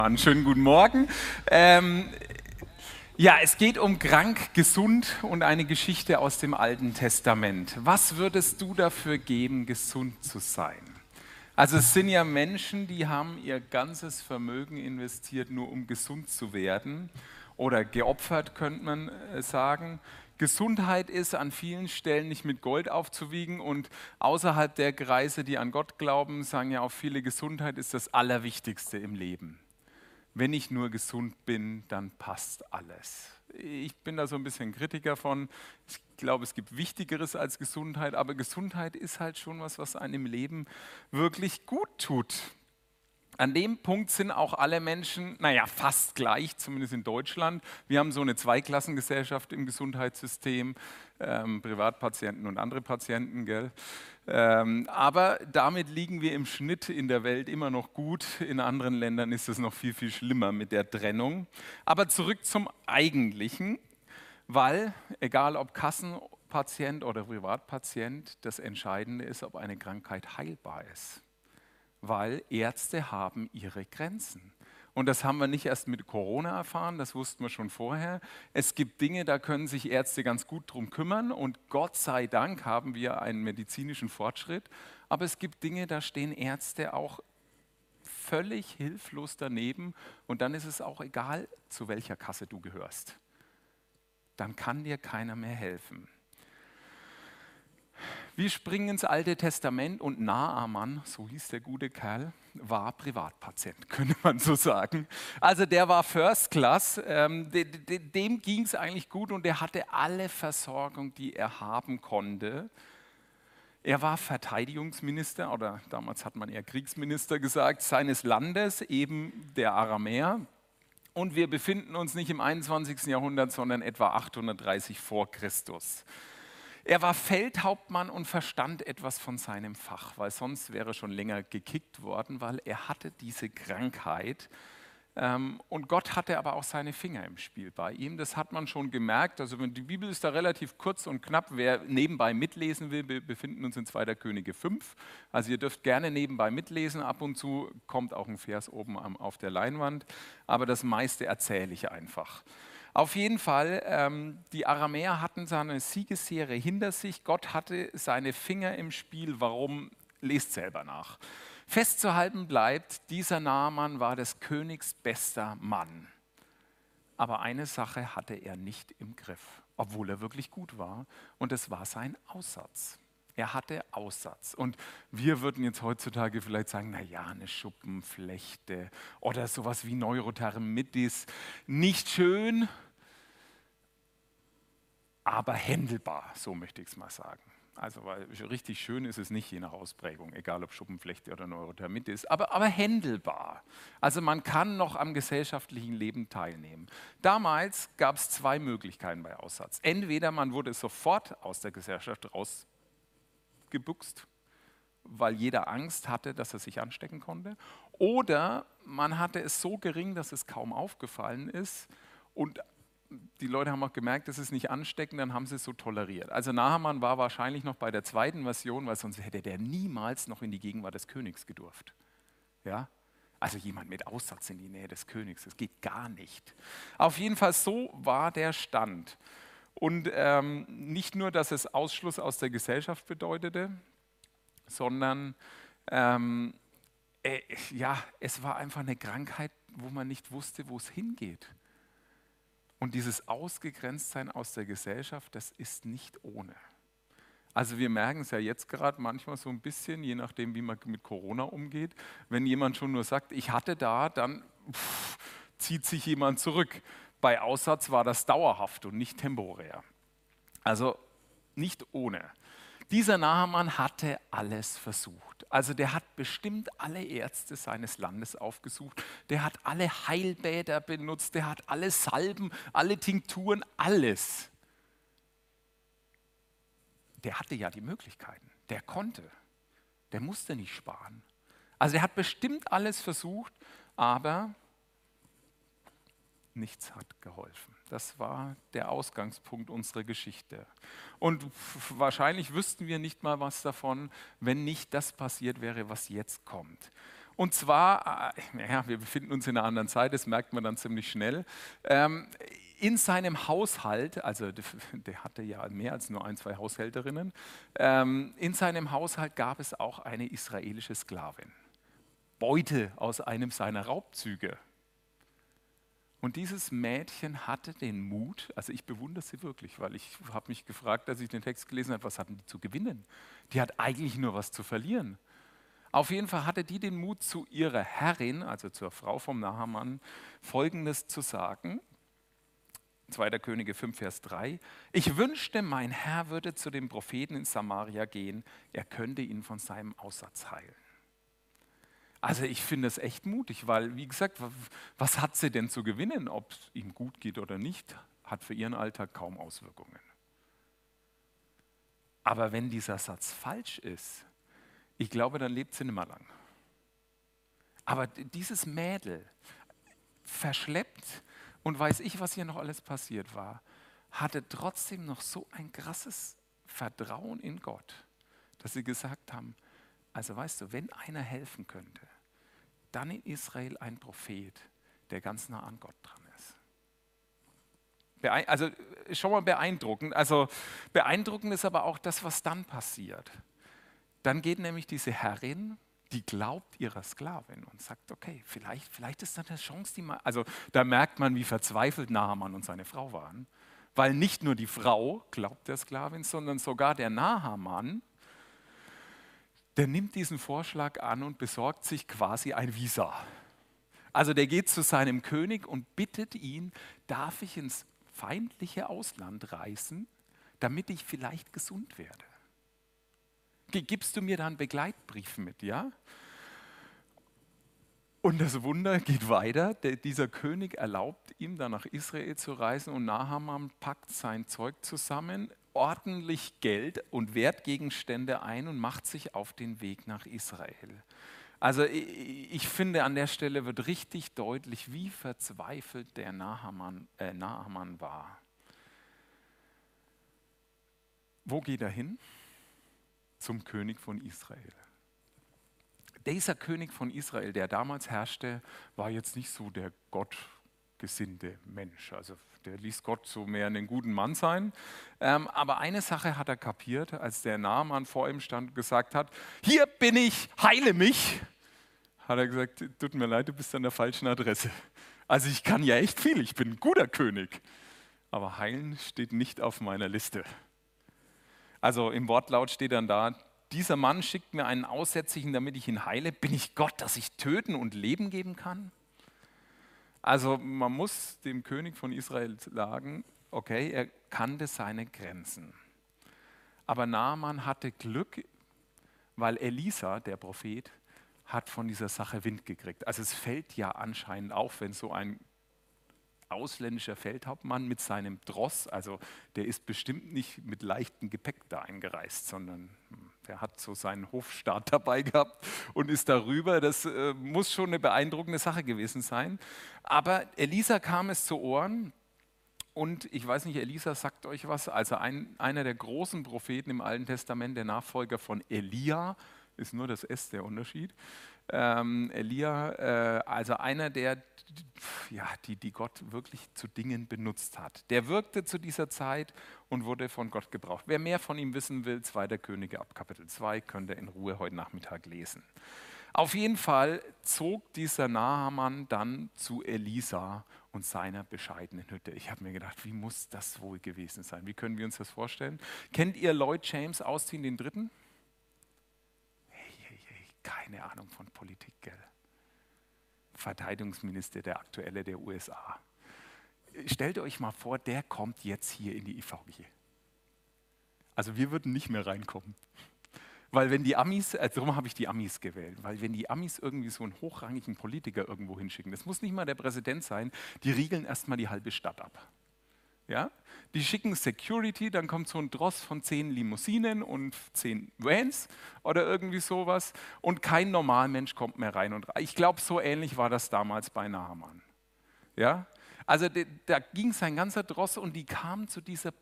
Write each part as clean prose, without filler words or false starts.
Einen schönen guten Morgen. Es geht um krank, gesund und eine Geschichte aus dem Alten Testament. Was würdest du dafür geben, gesund zu sein? Also es sind ja Menschen, die haben ihr ganzes Vermögen investiert, nur um gesund zu werden oder geopfert, könnte man sagen. Gesundheit ist an vielen Stellen nicht mit Gold aufzuwiegen und außerhalb der Kreise, die an Gott glauben, sagen ja auch viele, Gesundheit ist das Allerwichtigste im Leben. Wenn ich nur gesund bin, dann passt alles. Ich bin da so ein bisschen Kritiker von. Ich glaube, es gibt Wichtigeres als Gesundheit, aber Gesundheit ist halt schon was, was einem im Leben wirklich gut tut. An dem Punkt sind auch alle Menschen, naja, fast gleich, zumindest in Deutschland. Wir haben so eine Zweiklassengesellschaft im Gesundheitssystem, Privatpatienten und andere Patienten, gell? Aber damit liegen wir im Schnitt in der Welt immer noch gut. In anderen Ländern ist es noch viel, viel schlimmer mit der Trennung. Aber zurück zum Eigentlichen, weil, egal ob Kassenpatient oder Privatpatient, das Entscheidende ist, ob eine Krankheit heilbar ist. Weil Ärzte haben ihre Grenzen. Und das haben wir nicht erst mit Corona erfahren, das wussten wir schon vorher. Es gibt Dinge, da können sich Ärzte ganz gut drum kümmern und Gott sei Dank haben wir einen medizinischen Fortschritt. Aber es gibt Dinge, da stehen Ärzte auch völlig hilflos daneben und dann ist es auch egal, zu welcher Kasse du gehörst. Dann kann dir keiner mehr helfen. Wir springen ins Alte Testament und Naaman, so hieß der gute Kerl, war Privatpatient, könnte man so sagen. Also der war First Class, dem ging es eigentlich gut und der hatte alle Versorgung, die er haben konnte. Er war Verteidigungsminister, oder damals hat man eher Kriegsminister gesagt, seines Landes, eben der Aramäer. Und wir befinden uns nicht im 21. Jahrhundert, sondern etwa 830 vor Christus. Er war Feldhauptmann und verstand etwas von seinem Fach, weil sonst wäre er schon länger gekickt worden, weil er hatte diese Krankheit. Und Gott hatte aber auch seine Finger im Spiel bei ihm. Das hat man schon gemerkt. Also die Bibel ist da relativ kurz und knapp. Wer nebenbei mitlesen will, wir befinden uns in 2. Könige 5. Also ihr dürft gerne nebenbei mitlesen. Ab und zu kommt auch ein Vers oben auf der Leinwand. Aber das meiste erzähle ich einfach. Auf jeden Fall, die Aramäer hatten seine Siegesserie hinter sich. Gott hatte seine Finger im Spiel. Warum? Lest selber nach. Festzuhalten bleibt, dieser Naaman war des Königs bester Mann. Aber eine Sache hatte er nicht im Griff, obwohl er wirklich gut war. Und es war sein Aussatz. Er hatte Aussatz. Und wir würden jetzt heutzutage vielleicht sagen, naja, eine Schuppenflechte oder sowas wie Neurothermitis. Nicht schön, aber händelbar, so möchte ich es mal sagen. Also, weil richtig schön ist es nicht, je nach Ausprägung, egal ob Schuppenflechte oder Neurothermitis, aber händelbar. Also man kann noch am gesellschaftlichen Leben teilnehmen. Damals gab es 2 Möglichkeiten bei Aussatz. Entweder man wurde sofort aus der Gesellschaft rausgebuchst, weil jeder Angst hatte, dass er sich anstecken konnte, oder man hatte es so gering, dass es kaum aufgefallen ist und die Leute haben auch gemerkt, das ist nicht ansteckend, dann haben sie es so toleriert. Also Naaman war wahrscheinlich noch bei der 2. Version, weil sonst hätte der niemals noch in die Gegenwart des Königs gedurft. Ja? Also jemand mit Aussatz in die Nähe des Königs, das geht gar nicht. Auf jeden Fall, so war der Stand. Und nicht nur, dass es Ausschluss aus der Gesellschaft bedeutete, sondern es war einfach eine Krankheit, wo man nicht wusste, wo es hingeht. Und dieses Ausgegrenztsein aus der Gesellschaft, das ist nicht ohne. Also wir merken es ja jetzt gerade manchmal so ein bisschen, je nachdem, wie man mit Corona umgeht. Wenn jemand schon nur sagt, ich hatte da, dann zieht sich jemand zurück. Bei Aussatz war das dauerhaft und nicht temporär. Also nicht ohne. Dieser Naaman hatte alles versucht. Also der hat bestimmt alle Ärzte seines Landes aufgesucht, der hat alle Heilbäder benutzt, der hat alle Salben, alle Tinkturen, alles. Der hatte ja die Möglichkeiten, der konnte, der musste nicht sparen. Also er hat bestimmt alles versucht, aber nichts hat geholfen. Das war der Ausgangspunkt unserer Geschichte. Und wahrscheinlich wüssten wir nicht mal was davon, wenn nicht das passiert wäre, was jetzt kommt. Und zwar, naja, wir befinden uns in einer anderen Zeit, das merkt man dann ziemlich schnell. In seinem Haushalt, also der hatte ja mehr als nur ein, zwei Haushälterinnen, in seinem Haushalt gab es auch eine israelische Sklavin. Beute aus einem seiner Raubzüge. Und dieses Mädchen hatte den Mut, also ich bewundere sie wirklich, weil ich habe mich gefragt, als ich den Text gelesen habe, was hatten die zu gewinnen? Die hat eigentlich nur was zu verlieren. Auf jeden Fall hatte die den Mut, zu ihrer Herrin, also zur Frau vom Naaman, Folgendes zu sagen. 2. Könige 5, Vers 3. Ich wünschte, mein Herr würde zu dem Propheten in Samaria gehen, er könnte ihn von seinem Aussatz heilen. Also ich finde es echt mutig, weil, wie gesagt, was hat sie denn zu gewinnen? Ob es ihm gut geht oder nicht, hat für ihren Alltag kaum Auswirkungen. Aber wenn dieser Satz falsch ist, ich glaube, dann lebt sie nicht mehr lang. Aber dieses Mädel, verschleppt und weiß ich, was hier noch alles passiert war, hatte trotzdem noch so ein krasses Vertrauen in Gott, dass sie gesagt haben, also weißt du, wenn einer helfen könnte, dann in Israel ein Prophet, der ganz nah an Gott dran ist. Also schon mal beeindruckend. Also beeindruckend ist aber auch das, was dann passiert. Dann geht nämlich diese Herrin, die glaubt ihrer Sklavin und sagt, okay, vielleicht ist da eine Chance, die mal, also da merkt man, wie verzweifelt Naaman und seine Frau waren, weil nicht nur die Frau glaubt der Sklavin, sondern sogar der Naaman, der nimmt diesen Vorschlag an und besorgt sich quasi ein Visa. Also der geht zu seinem König und bittet ihn, darf ich ins feindliche Ausland reisen, damit ich vielleicht gesund werde? Gibst du mir da einen Begleitbrief mit, ja? Und das Wunder geht weiter. Dieser König erlaubt ihm, dann nach Israel zu reisen und Naaman packt sein Zeug zusammen, ordentlich Geld und Wertgegenstände ein und macht sich auf den Weg nach Israel. Also ich finde, an der Stelle wird richtig deutlich, wie verzweifelt der Naaman war. Wo geht er hin? Zum König von Israel. Dieser König von Israel, der damals herrschte, war jetzt nicht so der gottgesinnte Mensch. Also der ließ Gott so mehr einen guten Mann sein. Aber eine Sache hat er kapiert, als der Naaman vor ihm stand und gesagt hat, hier bin ich, heile mich. Hat er gesagt, tut mir leid, du bist an der falschen Adresse. Also ich kann ja echt viel, ich bin ein guter König. Aber heilen steht nicht auf meiner Liste. Also im Wortlaut steht dann da, dieser Mann schickt mir einen Aussätzigen, damit ich ihn heile. Bin ich Gott, dass ich töten und Leben geben kann? Also man muss dem König von Israel sagen, okay, er kannte seine Grenzen. Aber Naaman hatte Glück, weil Elisa, der Prophet, hat von dieser Sache Wind gekriegt. Also es fällt ja anscheinend auf, wenn so ein ausländischer Feldhauptmann mit seinem Tross, also der ist bestimmt nicht mit leichtem Gepäck da eingereist, sondern der hat so seinen Hofstaat dabei gehabt und ist darüber. Das muss schon eine beeindruckende Sache gewesen sein. Aber Elisa kam es zu Ohren und ich weiß nicht, Elisa sagt euch was, also einer der großen Propheten im Alten Testament, der Nachfolger von Elia, ist nur das S der Unterschied. Elia, also einer, der die Gott wirklich zu Dingen benutzt hat. Der wirkte zu dieser Zeit und wurde von Gott gebraucht. Wer mehr von ihm wissen will, 2. Könige ab Kapitel 2, könnt ihr in Ruhe heute Nachmittag lesen. Auf jeden Fall zog dieser Naaman dann zu Elisa und seiner bescheidenen Hütte. Ich habe mir gedacht, wie muss das wohl gewesen sein? Wie können wir uns das vorstellen? Kennt ihr Lloyd James Austin den Dritten? Keine Ahnung von Politik, gell? Verteidigungsminister, der aktuelle der USA. Stellt euch mal vor, der kommt jetzt hier in die IVG. Also wir würden nicht mehr reinkommen. Weil wenn die Amis, darum habe ich die Amis gewählt, weil wenn die Amis irgendwie so einen hochrangigen Politiker irgendwo hinschicken, das muss nicht mal der Präsident sein, die riegeln erstmal die halbe Stadt ab. Ja? Die schicken Security, dann kommt so ein Dross von 10 Limousinen und 10 Vans oder irgendwie sowas und kein Normalmensch kommt mehr rein. Und ich glaube, so ähnlich war das damals bei Naaman. Ja? Also da ging sein ganzer Dross und die kamen zu dieser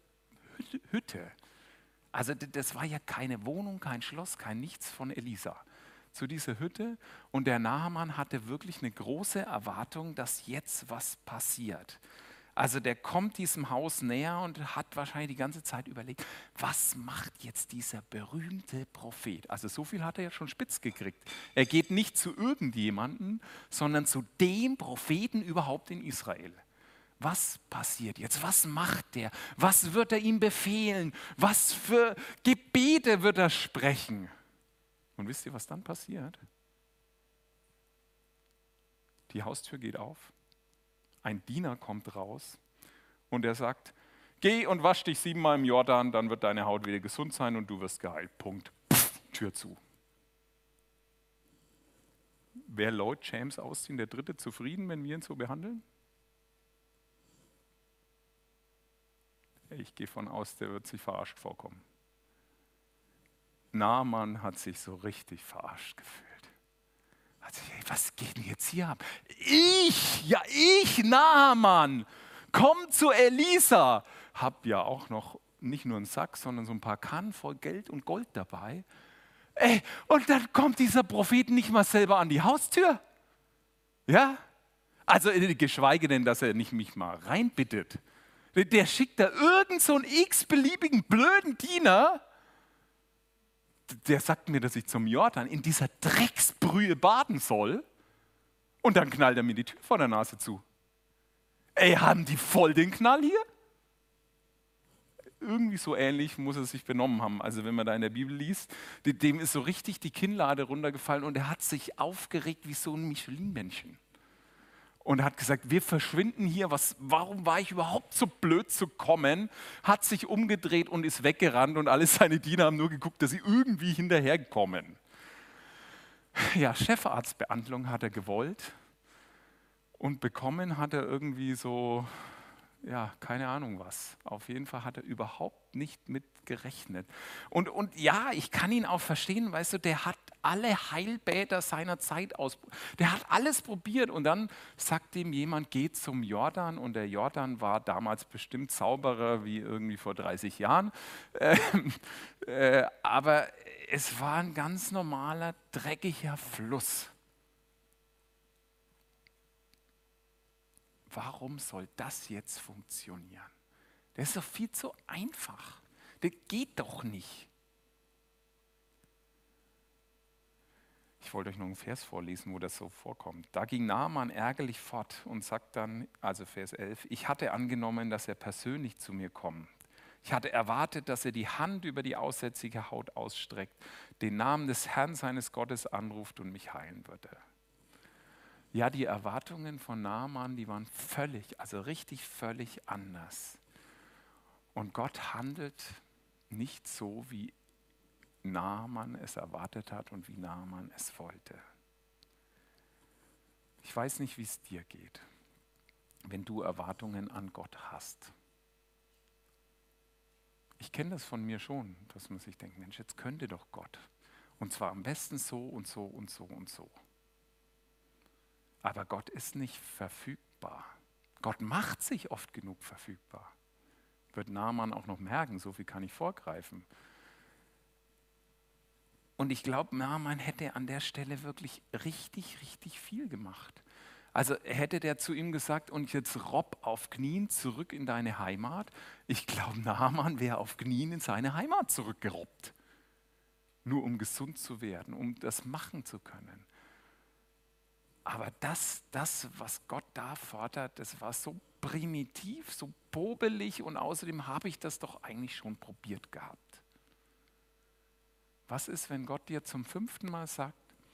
Hütte. Also das war ja keine Wohnung, kein Schloss, kein nichts von Elisa, zu dieser Hütte und der Naaman hatte wirklich eine große Erwartung, dass jetzt was passiert. Also der kommt diesem Haus näher und hat wahrscheinlich die ganze Zeit überlegt, was macht jetzt dieser berühmte Prophet? Also so viel hat er ja schon spitz gekriegt. Er geht nicht zu irgendjemandem, sondern zu dem Propheten überhaupt in Israel. Was passiert jetzt? Was macht der? Was wird er ihm befehlen? Was für Gebete wird er sprechen? Und wisst ihr, was dann passiert? Die Haustür geht auf, ein Diener kommt raus und er sagt, geh und wasch dich 7-mal im Jordan, dann wird deine Haut wieder gesund sein und du wirst geheilt. Punkt. Pff, Tür zu. Wäre Lloyd James Austin der Dritte zufrieden, wenn wir ihn so behandeln? Ich gehe von aus, der wird sich verarscht vorkommen. Naaman hat sich so richtig verarscht gefühlt. Hat sich, hey, was geht denn jetzt hier ab? Ich, Naaman, komm zu Elisa. Hab ja auch noch nicht nur einen Sack, sondern so ein paar Kannen voll Geld und Gold dabei. Ey, und dann kommt dieser Prophet nicht mal selber an die Haustür. Ja? Also geschweige denn, dass er nicht mich mal reinbittet. Der schickt da irgend so einen x-beliebigen blöden Diener, der sagt mir, dass ich zum Jordan in dieser Drecksbrühe baden soll und dann knallt er mir die Tür vor der Nase zu. Ey, haben die voll den Knall hier? Irgendwie so ähnlich muss er sich benommen haben. Also wenn man da in der Bibel liest, dem ist so richtig die Kinnlade runtergefallen und er hat sich aufgeregt wie so ein Michelin-Männchen. Und hat gesagt, wir verschwinden hier, warum war ich überhaupt so blöd zu kommen? Hat sich umgedreht und ist weggerannt und alle seine Diener haben nur geguckt, dass sie irgendwie hinterherkommen. Ja, Chefarztbehandlung hat er gewollt und bekommen hat er irgendwie so, ja, keine Ahnung was. Auf jeden Fall hat er überhaupt nicht mit gerechnet. Und ja, ich kann ihn auch verstehen, weißt du, der hat alle Heilbäder seiner Zeit der hat alles probiert und dann sagt ihm jemand, geh zum Jordan und der Jordan war damals bestimmt sauberer wie irgendwie vor 30 Jahren. Aber es war ein ganz normaler, dreckiger Fluss. Warum soll das jetzt funktionieren? Das ist doch viel zu einfach. Das geht doch nicht. Ich wollte euch noch einen Vers vorlesen, wo das so vorkommt. Da ging Naaman ärgerlich fort und sagt dann, also Vers 11, ich hatte angenommen, dass er persönlich zu mir kommt. Ich hatte erwartet, dass er die Hand über die aussätzige Haut ausstreckt, den Namen des Herrn seines Gottes anruft und mich heilen würde. Ja, die Erwartungen von Naaman, die waren völlig, also richtig völlig anders. Und Gott handelt nicht so, wie Naaman es erwartet hat und wie Naaman es wollte. Ich weiß nicht, wie es dir geht, wenn du Erwartungen an Gott hast. Ich kenne das von mir schon, dass man sich denkt, Mensch, jetzt könnte doch Gott. Und zwar am besten so und so und so und so. Aber Gott ist nicht verfügbar. Gott macht sich oft genug verfügbar. Wird Naaman auch noch merken, so viel kann ich vorgreifen. Und ich glaube, Naaman hätte an der Stelle wirklich richtig, richtig viel gemacht. Also hätte der zu ihm gesagt, und jetzt robb auf Knien zurück in deine Heimat. Ich glaube, Naaman wäre auf Knien in seine Heimat zurückgerobbt. Nur um gesund zu werden, um das machen zu können. Aber das, was Gott da fordert, das war so primitiv, so popelig und außerdem habe ich das doch eigentlich schon probiert gehabt. Was ist, wenn Gott dir zum 5. Mal sagt,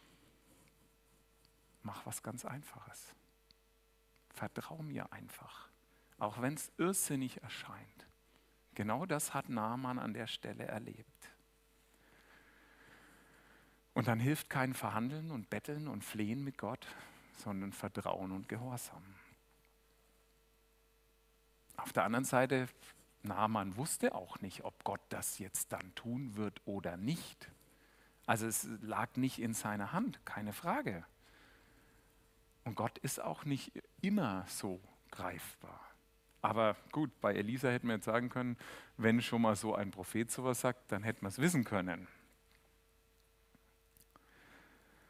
mach was ganz Einfaches. Vertrau mir einfach, auch wenn es irrsinnig erscheint. Genau das hat Naaman an der Stelle erlebt. Und dann hilft kein Verhandeln und Betteln und Flehen mit Gott, sondern Vertrauen und Gehorsam. Auf der anderen Seite, Naaman wusste auch nicht, ob Gott das jetzt dann tun wird oder nicht. Also es lag nicht in seiner Hand, keine Frage. Und Gott ist auch nicht immer so greifbar. Aber gut, bei Elisa hätten wir jetzt sagen können, wenn schon mal so ein Prophet sowas sagt, dann hätten wir es wissen können.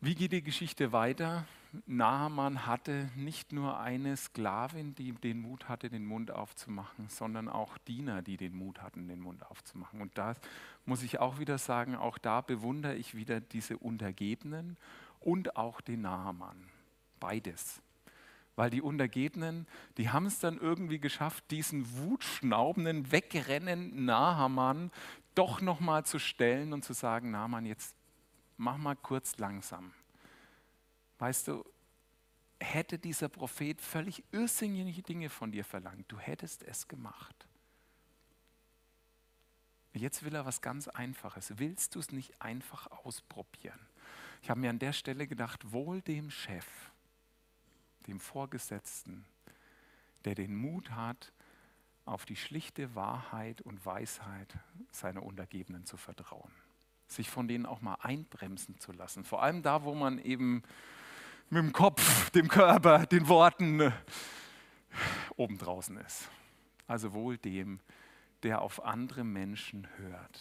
Wie geht die Geschichte weiter? Naaman hatte nicht nur eine Sklavin, die den Mut hatte, den Mund aufzumachen, sondern auch Diener, die den Mut hatten, den Mund aufzumachen. Und da muss ich auch wieder sagen, auch da bewundere ich wieder diese Untergebenen und auch den Naaman. Beides. Weil die Untergebenen, die haben es dann irgendwie geschafft, diesen wutschnaubenden, wegrennenden Naaman doch nochmal zu stellen und zu sagen, Naaman, jetzt mach mal kurz langsam. Weißt du, hätte dieser Prophet völlig irrsinnige Dinge von dir verlangt, du hättest es gemacht. Jetzt will er was ganz Einfaches. Willst du es nicht einfach ausprobieren? Ich habe mir an der Stelle gedacht, wohl dem Chef, dem Vorgesetzten, der den Mut hat, auf die schlichte Wahrheit und Weisheit seiner Untergebenen zu vertrauen. Sich von denen auch mal einbremsen zu lassen. Vor allem da, wo man eben mit dem Kopf, dem Körper, den Worten oben draußen ist. Also wohl dem, der auf andere Menschen hört.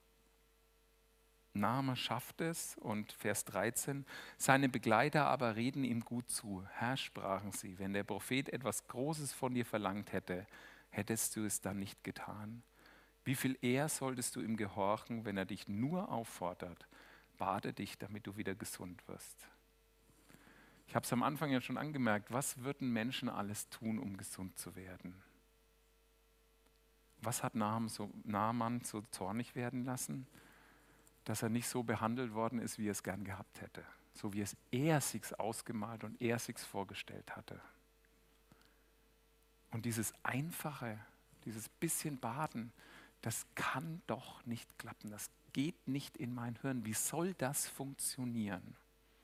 Naaman schafft es und Vers 13, seine Begleiter aber reden ihm gut zu. Herr, sprachen sie, wenn der Prophet etwas Großes von dir verlangt hätte, hättest du es dann nicht getan? Wie viel eher solltest du ihm gehorchen, wenn er dich nur auffordert, bade dich, damit du wieder gesund wirst? Ich habe es am Anfang ja schon angemerkt, was würden Menschen alles tun, um gesund zu werden? Was hat Naaman so zornig werden lassen? Dass er nicht so behandelt worden ist, wie er es gern gehabt hätte. So wie es er sich's ausgemalt und er sich's vorgestellt hatte. Und dieses Einfache, dieses bisschen Baden, das kann doch nicht klappen. Das geht nicht in mein Hirn. Wie soll das funktionieren?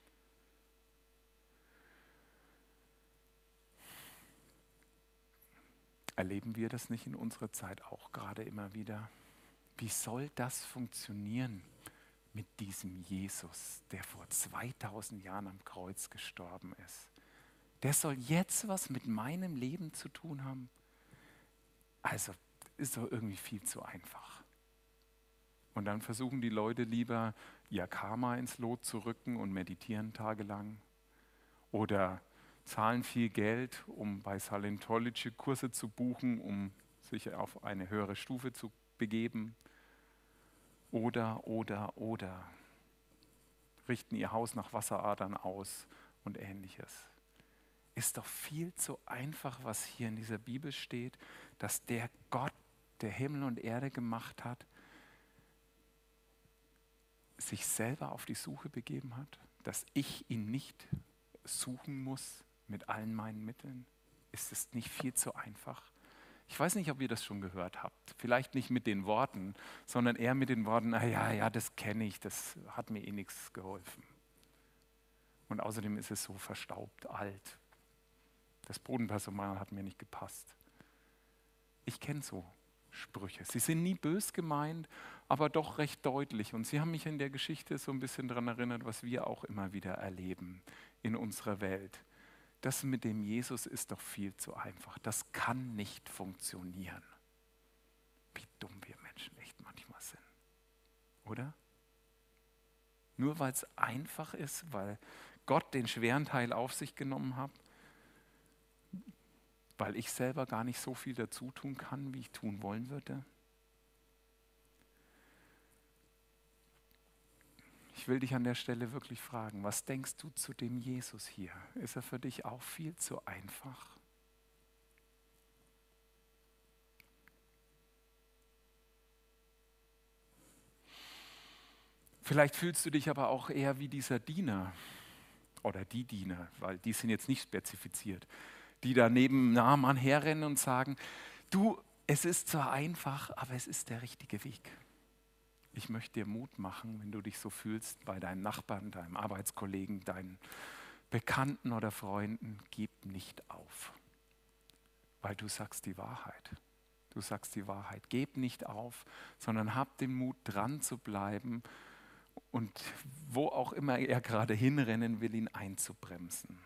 Erleben wir das nicht in unserer Zeit auch gerade immer wieder? Wie soll das funktionieren mit diesem Jesus, der vor 2000 Jahren am Kreuz gestorben ist? Der soll jetzt was mit meinem Leben zu tun haben? Also ist doch irgendwie viel zu einfach. Und dann versuchen die Leute lieber, ihr Karma ins Lot zu rücken und meditieren tagelang. Oder zahlen viel Geld, um bei Scientology Kurse zu buchen, um sich auf eine höhere Stufe zu begeben. Oder. Richten ihr Haus nach Wasseradern aus und Ähnliches. Ist doch viel zu einfach, was hier in dieser Bibel steht, dass der Gott, der Himmel und Erde gemacht hat, sich selber auf die Suche begeben hat, dass ich ihn nicht suchen muss mit allen meinen Mitteln. Ist es nicht viel zu einfach? Ich weiß nicht, ob ihr das schon gehört habt. Vielleicht nicht mit den Worten, sondern eher mit den Worten, ja, das kenne ich, das hat mir eh nichts geholfen. Und außerdem ist es so verstaubt, alt. Das Bodenpersonal hat mir nicht gepasst. Ich kenne so Sprüche. Sie sind nie bös gemeint, aber doch recht deutlich. Und sie haben mich in der Geschichte so ein bisschen daran erinnert, was wir auch immer wieder erleben in unserer Welt. Das mit dem Jesus ist doch viel zu einfach. Das kann nicht funktionieren. Wie dumm wir Menschen echt manchmal sind. Oder? Nur weil es einfach ist, weil Gott den schweren Teil auf sich genommen hat, weil ich selber gar nicht so viel dazu tun kann, wie ich tun wollen würde. Ich will dich an der Stelle wirklich fragen, was denkst du zu dem Jesus hier? Ist er für dich auch viel zu einfach? Vielleicht fühlst du dich aber auch eher wie dieser Diener oder die Diener, weil die sind jetzt nicht spezifiziert, die da neben Naaman herrennen und sagen, du, es ist zwar einfach, aber es ist der richtige Weg. Ich möchte dir Mut machen, wenn du dich so fühlst, bei deinen Nachbarn, deinem Arbeitskollegen, deinen Bekannten oder Freunden, gib nicht auf, weil du sagst die Wahrheit. Du sagst die Wahrheit. Gib nicht auf, sondern hab den Mut, dran zu bleiben und wo auch immer er gerade hinrennen will, ihn einzubremsen.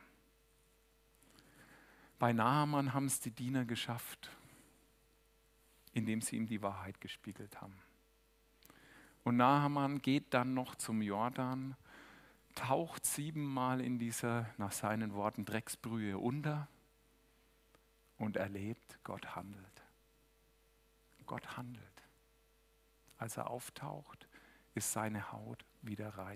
Bei Naaman haben es die Diener geschafft, indem sie ihm die Wahrheit gespiegelt haben. Und Naaman geht dann noch zum Jordan, taucht 7-mal in dieser, nach seinen Worten, Drecksbrühe unter und erlebt, Gott handelt. Gott handelt. Als er auftaucht, ist seine Haut wieder rein.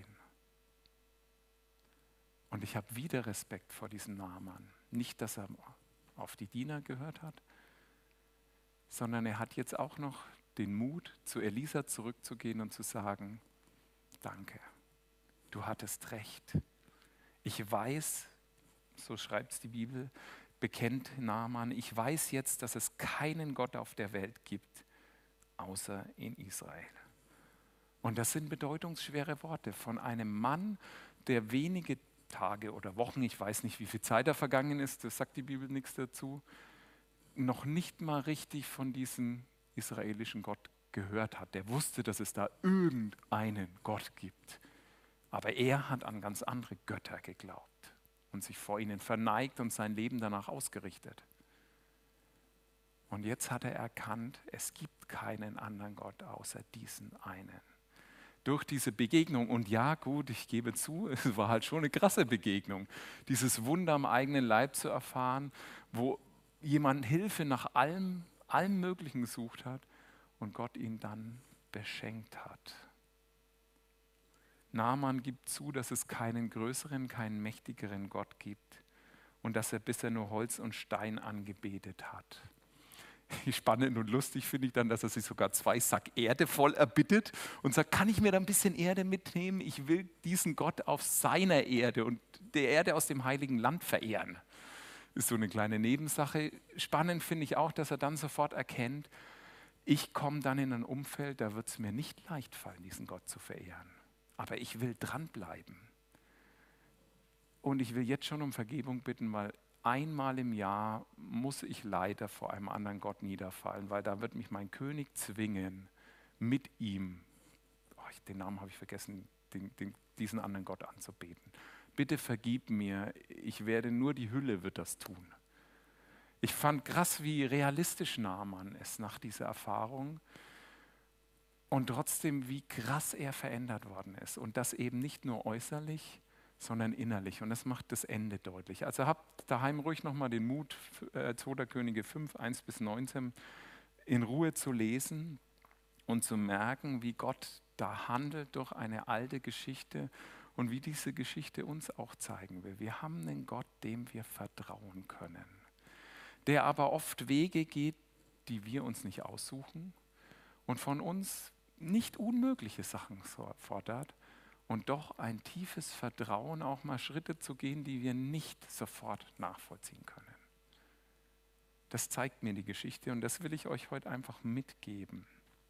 Und ich habe wieder Respekt vor diesem Naaman. Nicht, dass er auf die Diener gehört hat, sondern er hat jetzt auch noch den Mut, zu Elisa zurückzugehen und zu sagen, danke, du hattest recht. Ich weiß, so schreibt es die Bibel, bekennt Naaman, ich weiß jetzt, dass es keinen Gott auf der Welt gibt, außer in Israel. Und das sind bedeutungsschwere Worte von einem Mann, der wenige Tage oder Wochen, ich weiß nicht, wie viel Zeit da vergangen ist, das sagt die Bibel nichts dazu, noch nicht mal richtig von diesem israelischen Gott gehört hat. Der wusste, dass es da irgendeinen Gott gibt. Aber er hat an ganz andere Götter geglaubt und sich vor ihnen verneigt und sein Leben danach ausgerichtet. Und jetzt hat er erkannt, es gibt keinen anderen Gott außer diesen einen. Durch diese Begegnung, und ja gut, ich gebe zu, es war halt schon eine krasse Begegnung, dieses Wunder am eigenen Leib zu erfahren, wo jemand Hilfe nach allem Möglichen gesucht hat und Gott ihn dann beschenkt hat. Naaman gibt zu, dass es keinen größeren, keinen mächtigeren Gott gibt und dass er bisher nur Holz und Stein angebetet hat. Spannend und lustig finde ich dann, dass er sich sogar 2 Sack Erde voll erbittet und sagt, kann ich mir da ein bisschen Erde mitnehmen? Ich will diesen Gott auf seiner Erde und der Erde aus dem heiligen Land verehren. Ist so eine kleine Nebensache. Spannend finde ich auch, dass er dann sofort erkennt, ich komme dann in ein Umfeld, da wird es mir nicht leicht fallen, diesen Gott zu verehren. Aber ich will dranbleiben. Und ich will jetzt schon um Vergebung bitten, weil einmal im Jahr muss ich leider vor einem anderen Gott niederfallen, weil da wird mich mein König zwingen, mit ihm, den Namen habe ich vergessen, diesen anderen Gott anzubeten. Bitte vergib mir, ich werde nur die Hülle wird das tun. Ich fand krass, wie realistisch Naaman ist nach dieser Erfahrung und trotzdem, wie krass er verändert worden ist. Und das eben nicht nur äußerlich, sondern innerlich. Und das macht das Ende deutlich. Also habt daheim ruhig nochmal den Mut, 2. Könige 5, 1-19 in Ruhe zu lesen und zu merken, wie Gott da handelt durch eine alte Geschichte und wie diese Geschichte uns auch zeigen will. Wir haben einen Gott, dem wir vertrauen können, der aber oft Wege geht, die wir uns nicht aussuchen und von uns nicht unmögliche Sachen fordert und doch ein tiefes Vertrauen, auch mal Schritte zu gehen, die wir nicht sofort nachvollziehen können. Das zeigt mir die Geschichte und das will ich euch heute einfach mitgeben.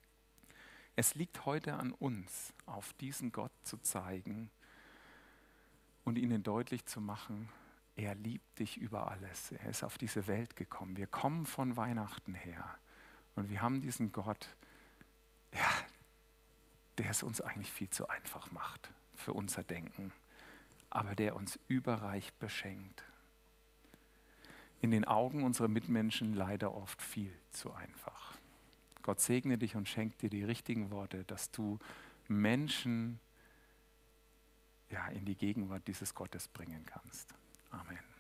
Es liegt heute an uns, auf diesen Gott zu zeigen und ihnen deutlich zu machen, er liebt dich über alles. Er ist auf diese Welt gekommen. Wir kommen von Weihnachten her und wir haben diesen Gott, ja, der es uns eigentlich viel zu einfach macht für unser Denken, aber der uns überreich beschenkt. In den Augen unserer Mitmenschen leider oft viel zu einfach. Gott segne dich und schenkt dir die richtigen Worte, dass du Menschen in die Gegenwart dieses Gottes bringen kannst. Amen.